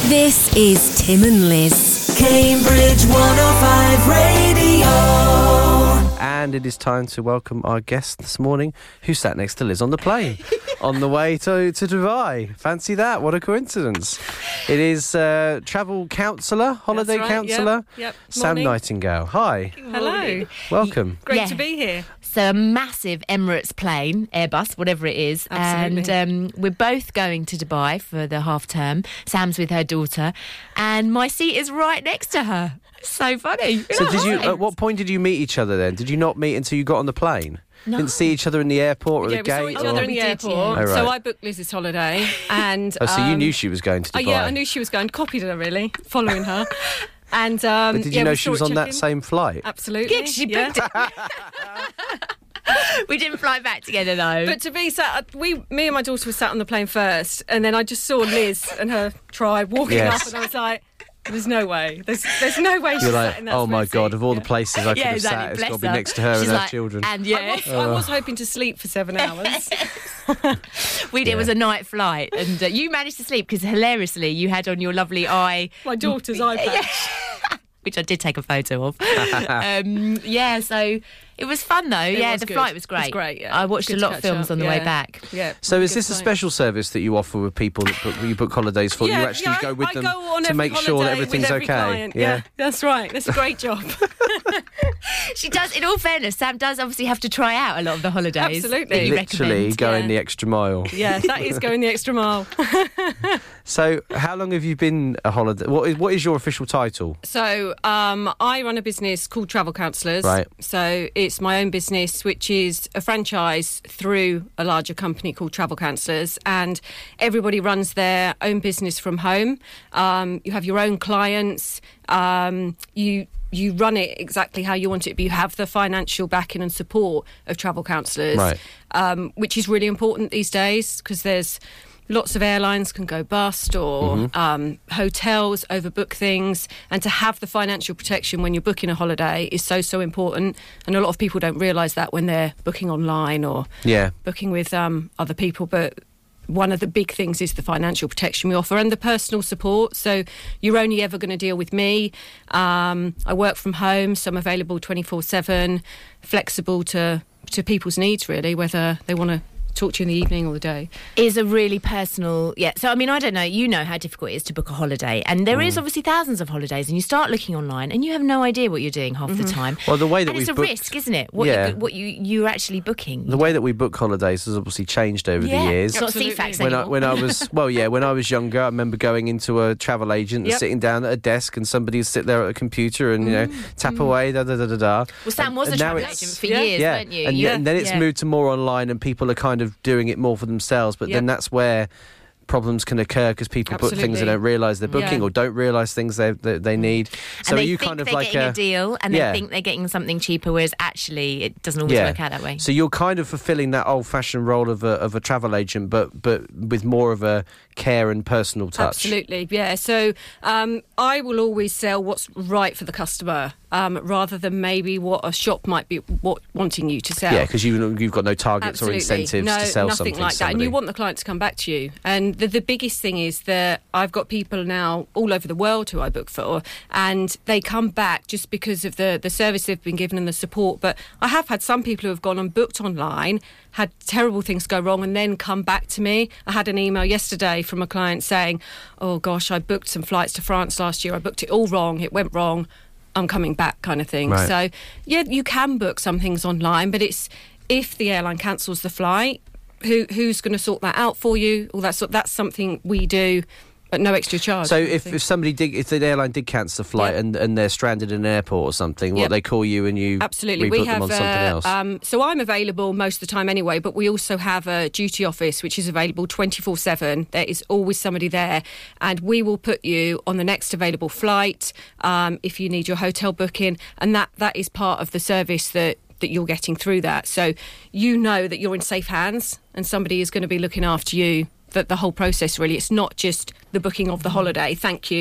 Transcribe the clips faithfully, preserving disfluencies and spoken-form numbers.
This is Tim and Liz. Cambridge one oh five Radio. And it is time to welcome our guest this morning, who sat next to Liz on the plane on the way to, to Dubai. Fancy that, what a coincidence. It is uh, travel counsellor, holiday right, counsellor, yep, yep. Sam Morning. Nightingale. Hi. Hello. Welcome. Great Yeah. to be here. So a massive Emirates plane, Airbus, whatever it is. Absolutely. And um, we're both going to Dubai for the half term. Sam's with her daughter. And my seat is right next to her. So funny. So did you? At what point did you meet each other then? Did you not meet until you got on the plane? No. Didn't see each other in the airport or yeah, the we saw gate? each or... other in the We did, airport. yeah. Oh, right. So I booked Liz's holiday. and Oh, so you um, knew she was going to Oh, Dubai? yeah, I knew she was going. Copied her, really, following her. And um, But did you yeah, know we she saw was it on that check-in. same flight? Absolutely. Yeah, she yeah. booked it. We didn't fly back together, though. But to be sat, we, me and my daughter were sat on the plane first, and then I just saw Liz and her tribe walking Yes. up, and I was like, "There's no way. There's there's no way she's You're sat like, in that oh my smooth God, seat." of all Yeah. the places I could yeah, have exactly. sat, it's Bless got to be her. next to her She's and her like, children. And I yeah, was, I was hoping to sleep for seven hours. we did. It was a night flight, and uh, you managed to sleep because hilariously you had on your lovely eye, My daughter's eye patch. which I did take a photo of. um, yeah, so it was fun though. yeah, was the good. flight was It was great. great, yeah. I watched Good a to lot of catch films up, on the way yeah. back. Yeah. So is good this a time. special service that you offer with people that book, you book holidays for? Yeah, you actually yeah, go with I them go on to every make sure that holiday everything's with every okay? client. Yeah. that's right. That's a great job. She does. In all fairness, Sam does obviously have to try out a lot of the holidays. Absolutely. that you Literally recommend. going yeah. the extra mile. Yeah, that is going the extra mile. So how long have you been a holiday? What is, what is your official title? So um, I run a business called Travel Counsellors. Right. So it's my own business, which is a franchise through a larger company called Travel Counsellors, and everybody runs their own business from home. Um, you have your own clients. Um, you you run it exactly how you want it, but you have the financial backing and support of Travel Counsellors, Right. um, which is really important these days because there's lots of airlines can go bust or Mm-hmm. um, hotels overbook things, and to have the financial protection when you're booking a holiday is so, so important. And a lot of people don't realise that when they're booking online or Yeah. booking with um, other people. But one of the big things is the financial protection we offer and the personal support. So you're only ever going to deal with me. Um, I work from home, so I'm available twenty-four seven, flexible to, to people's needs, really, whether they want to talk to you in the evening or the day. Is a really personal, yeah. So I mean, I don't know. You know how difficult it is to book a holiday, and there is obviously thousands of holidays, and you start looking online, and you have no idea what you're doing half the time. Well, the way that and it's we've a booked- risk, isn't it? What Yeah. you, what you you're actually booking. The way that we book holidays has obviously changed over yeah, the years. it's not Absolutely. C FAX When I, anymore. when I was, well, yeah, when I was younger, I remember going into a travel agent and Yep. sitting down at a desk and somebody would sit there at a computer and, you know, tap away, da da da da da. well, Sam And- was a and now travel it's- agent for Yeah. years, yeah, weren't you? and, You- and then it's yeah. moved to more online and people are kind of doing it more for themselves, but then Yep. that's where problems can occur because people book things Absolutely. they don't realise they're booking Yeah. or don't realise things they they, they need. So and they are you think kind of they're like getting a, a deal, and yeah. they think they're getting something cheaper, whereas actually it doesn't always yeah. work out that way. So you're kind of fulfilling that old-fashioned role of a of a travel agent, but but with more of a care and personal touch. Absolutely, yeah. So um, I will always sell what's right for the customer, um, rather than maybe what a shop might be what, wanting you to sell. Yeah, because you, you've got no targets Absolutely. or incentives no, to sell nothing something like to that. And somebody. you want the client to come back to you. And the, the biggest thing is that I've got people now all over the world who I book for, and they come back just because of the, the service they've been given and the support. But I have had some people who have gone and booked online, had terrible things go wrong, and then come back to me. I had an email yesterday from a client saying, oh gosh, I booked some flights to France last year. I booked it all wrong. It went wrong. I'm coming back, kind of thing. Right. So, yeah, you can book some things online, but it's if the airline cancels the flight, who who's going to sort that out for you? All that sort. That's something we do at no extra charge. So kind of if, thing. if somebody did, if the airline did cancel the flight Yep. and, and they're stranded in an airport or something, what Yep. they call you and you Absolutely, rebook we them have. on something uh, else. Um, so I'm available most of the time anyway, but we also have a duty office which is available twenty-four seven. There is always somebody there, and we will put you on the next available flight um, if you need your hotel booking, and that that is part of the service that. that you're getting through that. So you know that you're in safe hands and somebody is going to be looking after you, that the whole process really. It's not just the booking of the holiday. Thank you.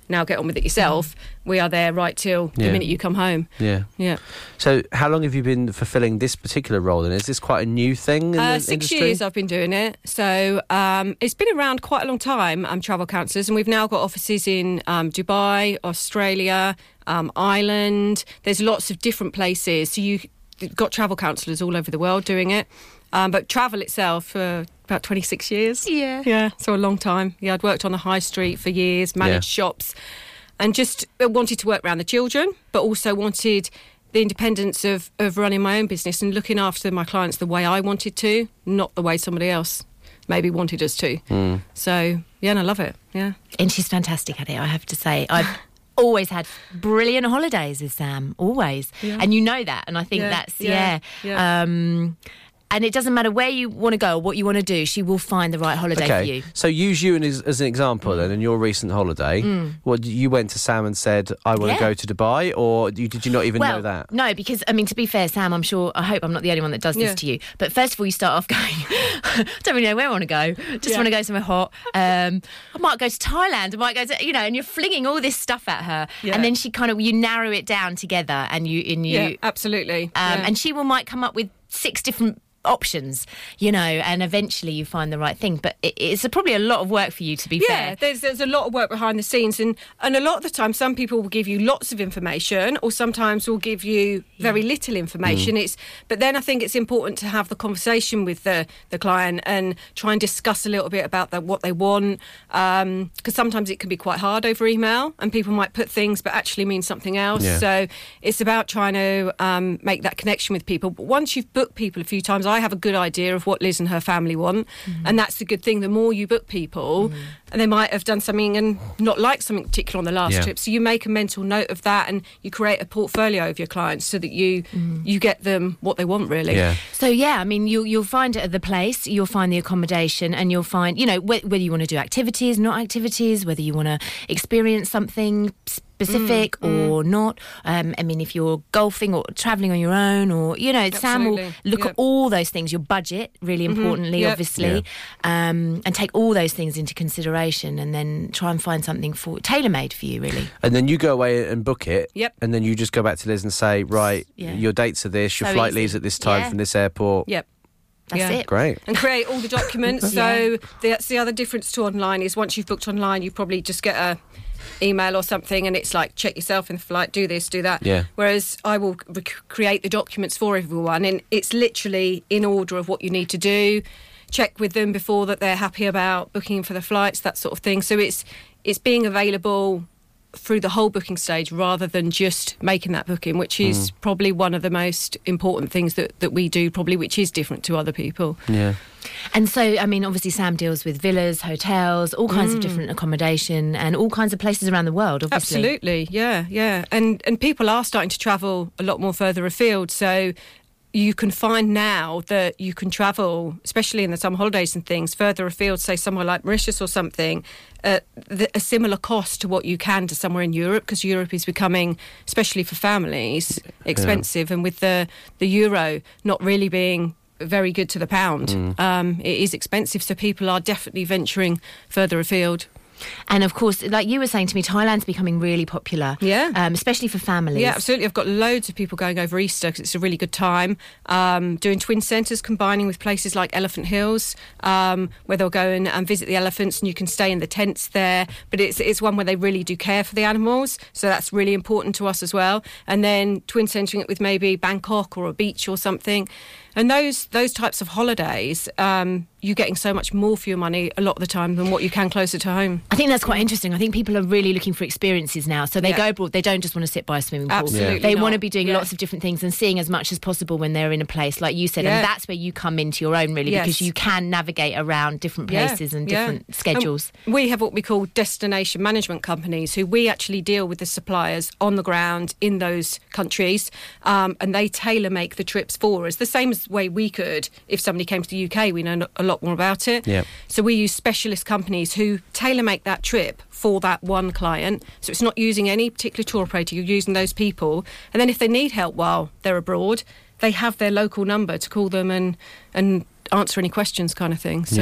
now get on with it yourself. We are there right till Yeah. the minute you come home. Yeah. Yeah. So how long have you been fulfilling this particular role, and is this quite a new thing in Uh, the six industry? years I've been doing it. So um, it's been around quite a long time, um, travel counsellors, and we've now got offices in um, Dubai, Australia, um, Ireland. There's lots of different places. So you've got travel counsellors all over the world doing it. Um, but travel itself for about twenty-six years. Yeah. Yeah, so a long time. Yeah, I'd worked on the high street for years, managed Yeah. shops, and just wanted to work around the children, but also wanted the independence of, of running my own business and looking after my clients the way I wanted to, not the way somebody else maybe wanted us to. Mm. So, yeah, and I love it, yeah. And she's fantastic at it, I have to say. I've always had brilliant holidays with Sam, always. Yeah. And you know that, and I think Yeah, that's, yeah, yeah. yeah. Um, and it doesn't matter where you want to go or what you want to do, she will find the right holiday for you. So use you as, as an example then, in your recent holiday. What, you went to Sam and said, I want Yeah. to go to Dubai, or you, did you not even well, know that? No, because, I mean, to be fair, Sam, I'm sure, I hope I'm not the only one that does this Yeah. to you. But first of all, you start off going, I don't really know where I want to go. Just Yeah. want to go somewhere hot. Um, I might go to Thailand. I might go to, you know, and you're flinging all this stuff at her. Yeah. And then she kind of, you narrow it down together and you, and you, Yeah, absolutely. Um, yeah. And she will might come up with six different options, you know, and eventually you find the right thing. But it, it's a, probably a lot of work for you, to be Yeah, fair. there's there's a lot of work behind the scenes, and, and a lot of the time, some people will give you lots of information, or sometimes will give you very little information. It's but then I think it's important to have the conversation with the, the client and try and discuss a little bit about the, what they want, because sometimes it can be quite hard over email, and people might put things but actually mean something else. Yeah. So it's about trying to um, make that connection with people. But once you've booked people a few times, I have a good idea of what Liz and her family want, and that's the good thing. The more you book people, and they might have done something and not liked something particular on the last Yeah. trip, so you make a mental note of that, and you create a portfolio of your clients so that you you get them what they want, really. Yeah. So, yeah, I mean, you'll, you'll find it at the place, you'll find the accommodation, and you'll find, you know, wh- whether you want to do activities, not activities, whether you want to experience something specific or not. Um, I mean, if you're golfing or travelling on your own, or, you know, Sam will Absolutely. look Yeah. at all those things, your budget, really importantly, Yep. obviously, um, and take all those things into consideration and then try and find something for tailor-made for you, really. And then you go away and book it. Yep. And then you just go back to Liz and say, right, Yeah. your dates are this, your So flight easy. leaves at this time Yeah. from this airport. Yep. That's Yeah. it. Great. And create all the documents. So that's the other difference to online is once you've booked online, you probably just get a email or something, and it's like, check yourself in the flight, do this, do that. Yeah. Whereas I will rec- create the documents for everyone, and it's literally in order of what you need to do. Check with them before that they're happy about booking for the flights, that sort of thing. So it's it's being available through the whole booking stage rather than just making that booking, which is probably one of the most important things that, that we do, probably, which is different to other people. Yeah. And so, I mean, obviously Sam deals with villas, hotels, all kinds of different accommodation and all kinds of places around the world, obviously. Absolutely, yeah, yeah. And and people are starting to travel a lot more further afield. So you can find now that you can travel, especially in the summer holidays and things, further afield, say somewhere like Mauritius or something, at the, a similar cost to what you can to somewhere in Europe, because Europe is becoming, especially for families, expensive. And with the, the euro not really being very good to the pound, um, it is expensive. So people are definitely venturing further afield. And of course, like you were saying to me, Thailand's becoming really popular. Yeah. Um, especially for families. Yeah, absolutely. I've got loads of people going over Easter because it's a really good time. Um, doing twin centres, combining with places like Elephant Hills, um, where they'll go and, and visit the elephants, and you can stay in the tents there. But it's it's one where they really do care for the animals, so that's really important to us as well. And then twin centering it with maybe Bangkok or a beach or something. And those those types of holidays, um, you're getting so much more for your money a lot of the time than what you can closer to home. I think that's quite interesting. I think people are really looking for experiences now. So they Yeah. go abroad. They don't just want to sit by a swimming pool. Absolutely They not. want to be doing Yeah. lots of different things and seeing as much as possible when they're in a place, like you said. Yeah. And that's where you come into your own, really, Yes. because you can navigate around different Yeah, places and yeah. different schedules. And we have what we call destination management companies, who we actually deal with the suppliers on the ground in those countries, um, and they tailor make the trips for us, the same as the way we could if somebody came to the U K. We know a lot more about it. Yeah. So we use specialist companies who tailor make that trip for that one client. So it's not using any particular tour operator, you're using those people. And then if they need help while they're abroad, they have their local number to call them and and answer any questions, kind of thing. So Yeah.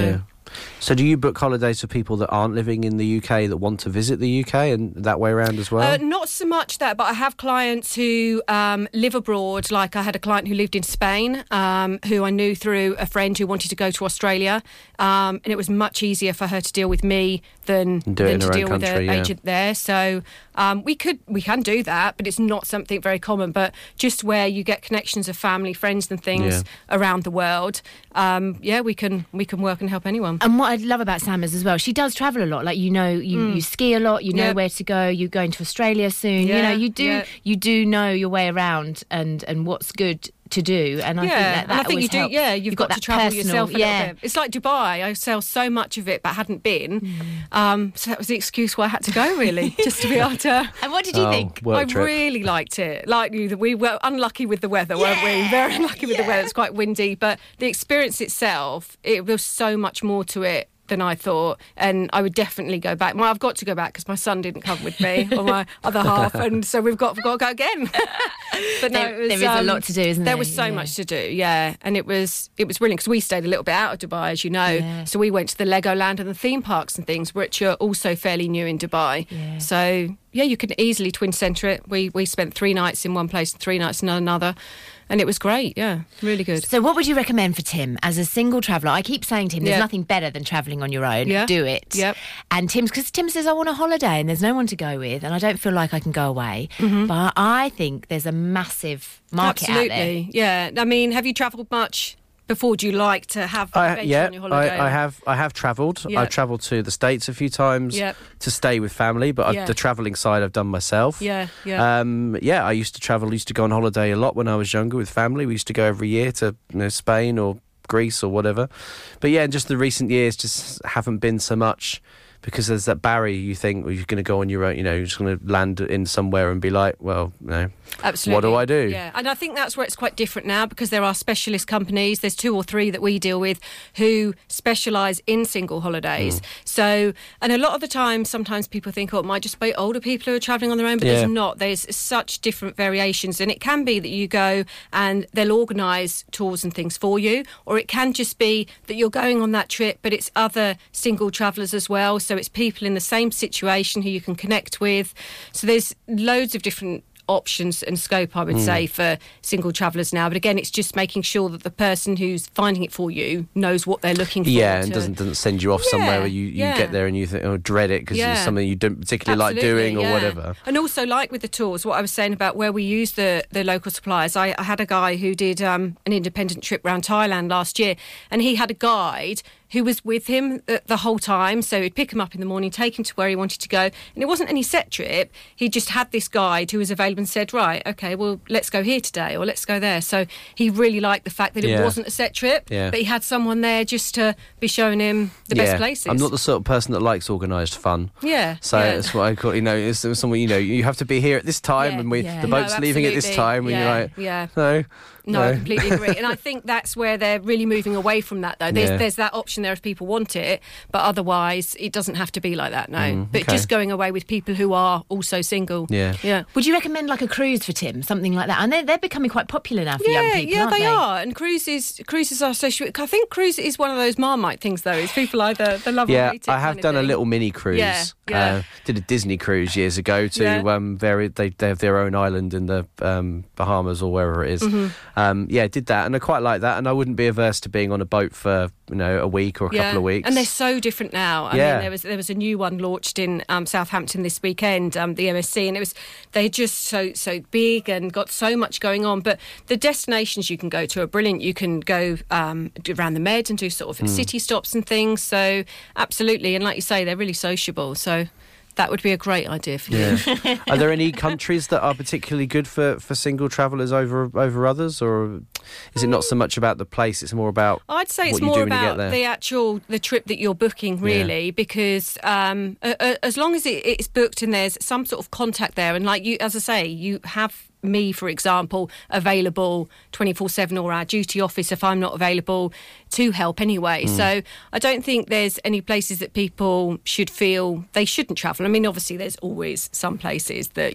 So do you book holidays for people that aren't living in the U K that want to visit the U K and that way around as well? Uh, not so much that, but I have clients who um, live abroad. Like I had a client who lived in Spain, um, who I knew through a friend who wanted to go to Australia, um, and it was much easier for her to deal with me than, Do it than in to her own deal with country, an yeah. agent there. So um, we could, we can do that, but it's not something very common. But just where you get connections of family, friends, and things Yeah. around the world, um, yeah, we can we can work and help anyone. And what I love about Sam is as well, she does travel a lot. Like, you know, you, you ski a lot, you know Yep. where to go, you're going to Australia soon. You Yeah, know, you do yeah. you do know your way around and, and what's good to do. And I yeah, think that, that and I think always you do. helps. Yeah, you've, got, that to travel personal- yourself a yeah. little bit. It's like Dubai. I sell so much of it, but hadn't been. Um, so that was the excuse why I had to go, really, just to be able to. And what did you Oh, think? work I trip. really liked it. Like you, we were unlucky with the weather, weren't we? Very unlucky with the weather. It's quite windy, but the experience itself, it was so much more to it than I thought, and I would definitely go back. Well, I've got to go back because my son didn't come with me, or my other half, and so we've got, we've got to go again. But no, There- it was, there is a um, lot to do, isn't there? there? was so Yeah. much to do, yeah, and it was it was brilliant because we stayed a little bit out of Dubai, as you know. Yeah. So we went to the Legoland and the theme parks and things, which are also fairly new in Dubai. Yeah. So yeah, you can easily twin centre it. We we spent three nights in one place and three nights in another. And it was great, yeah, really good. So what would you recommend for Tim as a single traveller? I keep saying to him, there's Yeah. nothing better than travelling on your own. Yeah. Do it. Yep. And Tim's, because Tim says, I want a holiday and there's no one to go with and I don't feel like I can go away. Mm-hmm. But I think there's a massive market out there. Absolutely, yeah. I mean, have you travelled much before? Do you like to have I, adventure yeah, on your holiday? I, I have. I have travelled. Yeah. I've travelled to the States a few times Yep. to stay with family, but I've, Yeah. the travelling side I've done myself. Yeah, yeah. Um, yeah, I used to travel. Used to go on holiday a lot when I was younger with family. We used to go every year to you know, Spain or Greece or whatever. But yeah, just the recent years just haven't been so much. Because there's that barrier, you think, well, you're going to go on your own, you know, you're just going to land in somewhere and be like, well, you know, Absolutely. what do I do? Yeah, and I think that's where it's quite different now because there are specialist companies. There's two or three that we deal with who specialise in single holidays. Mm. So, and a lot of the time, sometimes people think, oh, it might just be older people who are travelling on their own, but Yeah. there's not. There's such different variations, and it can be that you go and they'll organise tours and things for you, or it can just be that you're going on that trip, but it's other single travellers as well. So it's people in the same situation who you can connect with. So there's loads of different options and scope, I would Mm. say, for single travellers now. But again, it's just making sure that the person who's finding it for you knows what they're looking for. Yeah, and to- doesn't doesn't send you off somewhere Yeah, where you, you yeah. get there and you think, oh, dread it because Yeah. it's something you don't particularly like doing or yeah. whatever. And also, like with the tours, what I was saying about where we use the, the local suppliers, I, I had a guy who did um, an independent trip around Thailand last year, and he had a guide who was with him the, the whole time. So he'd pick him up in the morning, take him to where he wanted to go. And it wasn't any set trip. He just had this guide who was available and said, right, OK, well, let's go here today or let's go there. So he really liked the fact that it Yeah. wasn't a set trip, Yeah. but he had someone there just to be showing him the yeah. best places. I'm not the sort of person that likes organised fun. Yeah. So yeah. that's what I call, you know, it's, it's someone, you know, you have to be here at this time Yeah, and we yeah. the No, boat's leaving at this absolutely. time and Yeah, you're like, yeah. no. No, I completely agree. And I think that's where they're really moving away from that, though. There's, Yeah. there's that option there if people want it, but otherwise it doesn't have to be like that, no. Mm, but okay. just going away with people who are also single. Yeah. Yeah. Would you recommend like a cruise for Tim, something like that? And they're, they're becoming quite popular now for Yeah, young people, yeah, aren't they, they? are. And cruises, cruises are so. I think cruise is one of those Marmite things, though. Is people either they love or Yeah, hate it I have kind of done a thing. little mini cruise. Yeah, yeah. Uh, did a Disney cruise years ago to Yeah. um, very they they have their own island in the um, Bahamas or wherever it is. Mm-hmm. Um, yeah, did that, and I quite like that, and I wouldn't be averse to being on a boat for you know a week or a couple of weeks. And they're so different now. I Yeah. mean, there was there was a new one launched in um, Southampton this weekend, um, the M S C, and it was they're just so so big and got so much going on. But the destinations you can go to are brilliant. You can go um, around the Med and do sort Hmm. of city stops and things. So absolutely, and like you say, they're really sociable. So that would be a great idea for you. Yeah. Are there any countries that are particularly good for, for single travellers over over others, or is it not so much about the place? It's more about I'd say what it's you more do when you get about there. the actual the trip that you're booking, really, because um, a, a, as long as it, it's booked and there's some sort of contact there, and like you, as I say, you have me, for example, available twenty-four seven or our duty office if I'm not available to help anyway. Mm. So I don't think there's any places that people should feel they shouldn't travel. I mean, obviously, there's always some places that you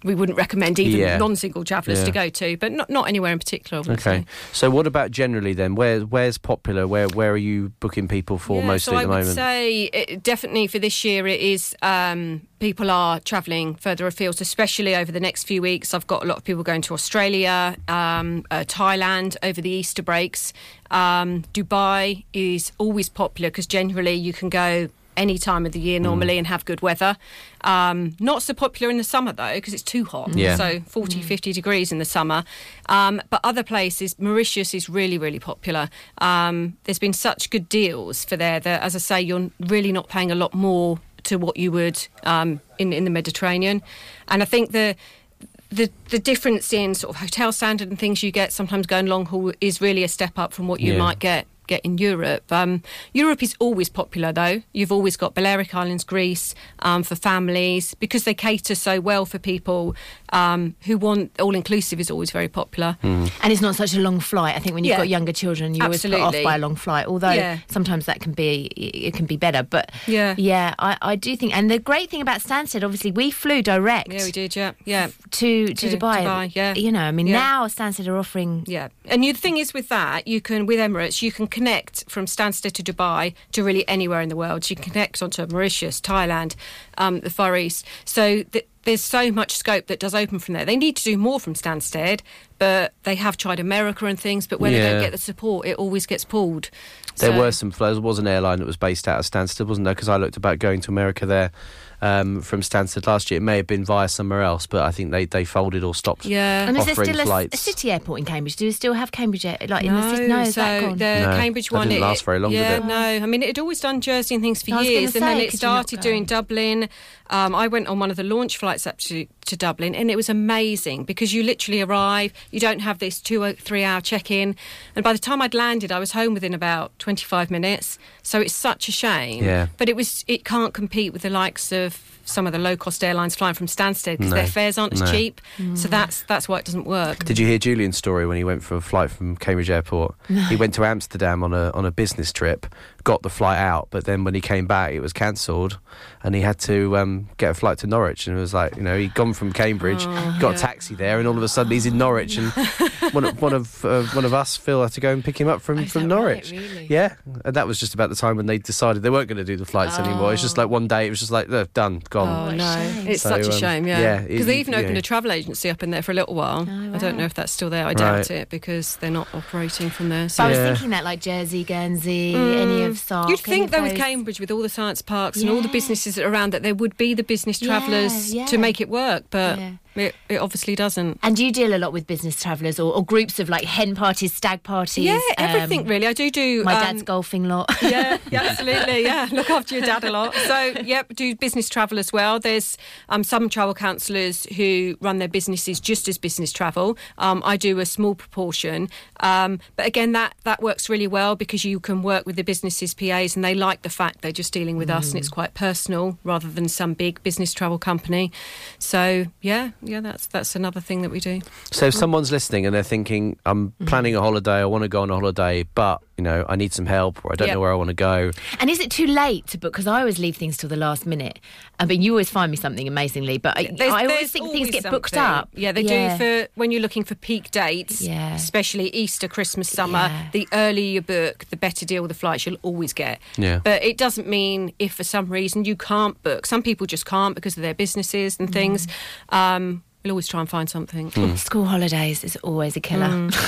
we wouldn't recommend even Yeah. non-single travellers Yeah. to go to, but not not anywhere in particular, I wouldn't Okay. say. So what about generally then? Where where's popular? Where where are you booking people for Yeah, mostly so at the I moment? would say it, definitely for this year it is um, people are travelling further afield, especially over the next few weeks. I've got a lot of people going to Australia, um, uh, Thailand over the Easter breaks. Um, Dubai is always popular because generally you can go any time of the year normally and have good weather. Um, not so popular in the summer though because it's too hot. Yeah. So forty, fifty degrees in the summer. Um, but other places, Mauritius is really, really popular. Um, there's been such good deals for there that, as I say, you're really not paying a lot more to what you would um, in, in the Mediterranean. And I think the The the difference in sort of hotel standard and things you get sometimes going long haul is really a step up from what you Yeah. might get get in Europe. Um, Europe is always popular though. You've always got Balearic Islands, Greece um, for families because they cater so well for people um, who want all-inclusive is always very popular. And it's not such a long flight. I think when you've Yeah. got younger children, you always put Absolutely. off by a long flight. Although Yeah. sometimes that can be it can be better. But Yeah. yeah, I, I do think. And the great thing about Stansted, obviously, we flew direct Yeah, we did, yeah. Yeah. to to, To Dubai. Dubai, yeah. You know, I mean, Yeah. now Stansted are offering. Yeah, and you, the thing is with that, you can with Emirates, you can connect from Stansted to Dubai to really anywhere in the world. You can connect onto Mauritius, Thailand, um, the Far East. So th- there's so much scope that does open from there. They need to do more from Stansted, but they have tried America and things. But when they Yeah. don't get the support, it always gets pulled. There So- were some flows. There was an airline that was based out of Stansted, wasn't there? Because I looked about going to America there um, from Stansted last year. It may have been via somewhere else, but I think they, they folded or stopped Yeah. And is there offering still a, a flights. city airport in Cambridge? Do you still have Cambridge air, like in the city? No, is so that gone? the No, Cambridge that one didn't it- last very long, did yeah, it? no. I mean, it had always done Jersey and things for I was gonna years, and then say, it could you not started go? doing Dublin. Um, I went on one of the launch flights up to, to Dublin, and it was amazing because you literally arrive, you don't have this two or three hour check in, and by the time I'd landed, I was home within about twenty-five minutes. So it's such a shame. Yeah. But it was it can't compete with the likes of some of the low cost airlines flying from Stansted because No. their fares aren't as No. cheap. So that's that's why it doesn't work. Did you hear Julian's story when he went for a flight from Cambridge Airport? He went to Amsterdam on a on a business trip, got the flight out, but then when he came back, it was cancelled, and he had to um, get a flight to Norwich. And it was like, you know, he'd gone from Cambridge, Oh, got a taxi there, and all of a sudden he's in Norwich, and one of one of uh, one of us, Phil, had to go and pick him up from, is from that right? Norwich. Really? Yeah, and that was just about the time when they decided they weren't going to do the flights anymore. It's just like one day it was just like, "Look, done, gone. Oh, no. shame. It's So, such a um, shame, yeah, yeah. it- Because they even yeah. opened a travel agency up in there for a little while. Oh, I don't wow. know if that's still there. I doubt Right. it because they're not operating from there. So I was Yeah. thinking that like Jersey, Guernsey, any of Sark. You'd any think of though with those- Cambridge, with all the science parks and all the Yeah. businesses around, that there would be the business Yeah, travellers yeah. to make it work, but Yeah. it, it obviously doesn't. And do you deal a lot with business travellers or, or groups of like hen parties, stag parties? Yeah, everything um, really. I do do. My um, dad's golfing lot. yeah, yeah, absolutely. Yeah, look after your dad a lot. So, yep, do business travel as well. There's um, some travel counsellors who run their businesses just as business travel. Um, I do a small proportion, um, but again, that that works really well because you can work with the businesses' P As, and they like the fact they're just dealing with us, and it's quite personal rather than some big business travel company. So, yeah, yeah, that's that's another thing that we do. So if someone's listening and they're thinking, I'm planning a holiday, I want to go on a holiday, but, you know, I need some help or I don't Yep. know where I want to go. And is it too late to book? Because I always leave things till the last minute. I mean, you always find me something amazingly, but I, There's- I always there's think things always get booked something. up. Yeah, they Yeah. do for when you're looking for peak dates, Yeah. especially Easter, Christmas, summer. Yeah. The earlier you book, the better deal with the flights you'll always get. Yeah. But it doesn't mean if for some reason you can't book. Some people just can't because of their businesses and things. Mm. Um, we'll always try and find something. School holidays is always a killer.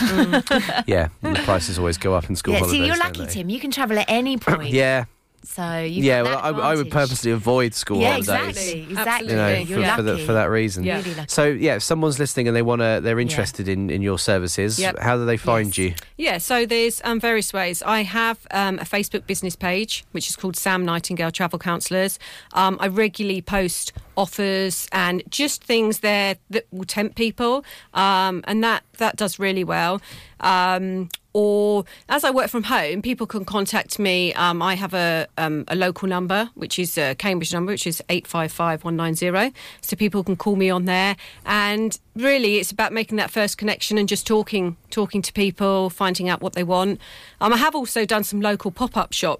Mm. Yeah, and the prices always go up in school Yeah, holidays. see, you're don't lucky, they? Tim. You can travel at any point. Yeah, So you've yeah. got Well, that I, I would advantage. purposely avoid school Yeah, holidays. exactly, exactly. You know, Absolutely. for, You're for, the, lucky. for that reason. Yeah. Really lucky. So, yeah, if someone's listening and they want to, they're interested in, in your services, Yep. how do they find Yes. you? Yeah, so there's um, various ways. I have um, a Facebook business page, which is called Sam Nightingale Travel Counsellors. Um, I regularly post offers and just things there that will tempt people, um, and that, that does really well. Um, or as I work from home, people can contact me. Um, I have a, um, a local number, which is a Cambridge number, which is eight five five one nine zero. So people can call me on there. And really, it's about making that first connection and just talking, talking to people, finding out what they want. Um, I have also done some local pop-up shops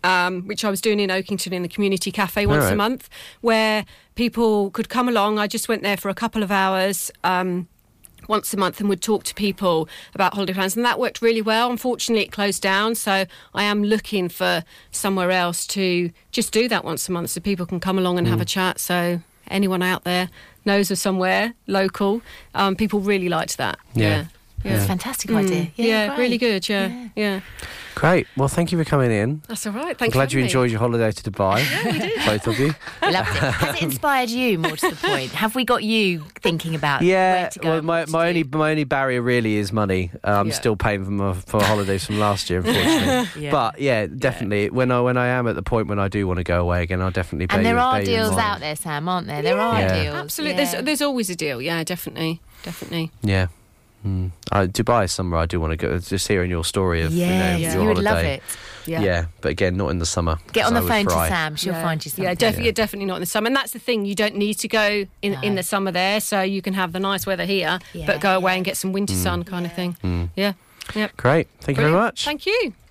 um, which I was doing in Oakington in the community cafe once Alright. a month, where people could come along. I just went there for a couple of hours. Um, once a month and would talk to people about holiday plans, and that worked really well. Unfortunately, it closed down, so I am looking for somewhere else to just do that once a month so people can come along and Mm. have a chat. So anyone out there knows of somewhere local, um, people really liked that. Yeah. Yeah. It's a Yeah. fantastic Mm, idea. yeah, great. really good. Yeah. Yeah. yeah. Great. Well, thank you for coming in. That's all right. I'm Thank glad you you. enjoyed your holiday to Dubai. Yeah, we did. Both of you. We loved it. Has it inspired you more to the point? Have we got you thinking about Yeah, where to go? well, and my, what to my do? only my only barrier really is money. Uh, I'm Yeah. still paying for my for holidays from last year, unfortunately. Yeah. But yeah, definitely. When I when I am at the point when I do want to go away again, I'll definitely pay And there you, are bear you in deals mind. out there, Sam, aren't there? There are Yeah. deals. Absolutely. Yeah. There's, there's always a deal. Yeah, definitely. Definitely. Yeah. Mm. Uh, Dubai is somewhere I do want to go. Just hearing your story of Yes, you know you your would love holiday. it. Yeah. Yeah, but again, not in the summer. Get 'cause on I the would phone to fry. Sam. She'll Yeah. find you something. Yeah, def- Yeah. you're definitely not in the summer. And that's the thing, you don't need to go in, No. in the summer there, so you can have the nice weather here, Yeah, but go away yeah. and get some winter sun kind of thing. Yeah. Yep. Great. Thank you very Brilliant. much. Thank you.